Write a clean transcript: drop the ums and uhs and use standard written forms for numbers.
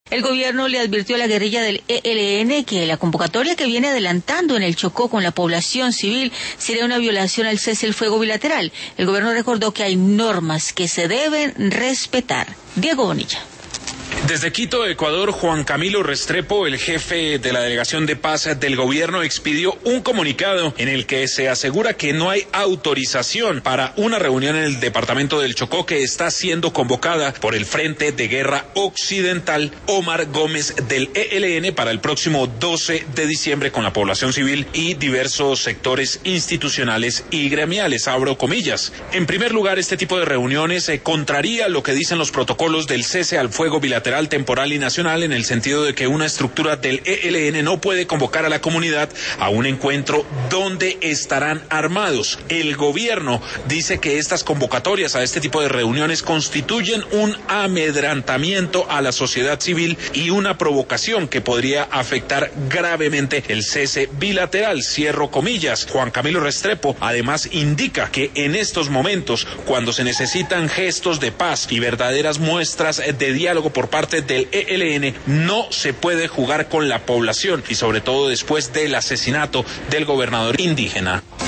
El gobierno le advirtió a la guerrilla del ELN que la convocatoria que viene adelantando en el Chocó con la población civil sería una violación al cese el fuego bilateral. El gobierno recordó que hay normas que se deben respetar. Diego Bonilla. Desde Quito, Ecuador, Juan Camilo Restrepo, el jefe de la Delegación de Paz del gobierno, expidió un comunicado en el que se asegura que no hay autorización para una reunión en el departamento del Chocó que está siendo convocada por el Frente de Guerra Occidental Omar Gómez del ELN para el próximo 12 de diciembre con la población civil y diversos sectores institucionales y gremiales, abro comillas. En primer lugar, este tipo de reuniones contraría lo que dicen los protocolos del cese al fuego bilateral temporal y nacional, en el sentido de que una estructura del ELN no puede convocar a la comunidad a un encuentro donde estarán armados. El gobierno dice que estas convocatorias a este tipo de reuniones constituyen un amedrantamiento a la sociedad civil y una provocación que podría afectar gravemente el cese bilateral, cierro comillas. Juan Camilo Restrepo además indica que en estos momentos, cuando se necesitan gestos de paz y verdaderas muestras de diálogo por parte del ELN, no se puede jugar con la población y sobre todo después del asesinato del gobernador indígena.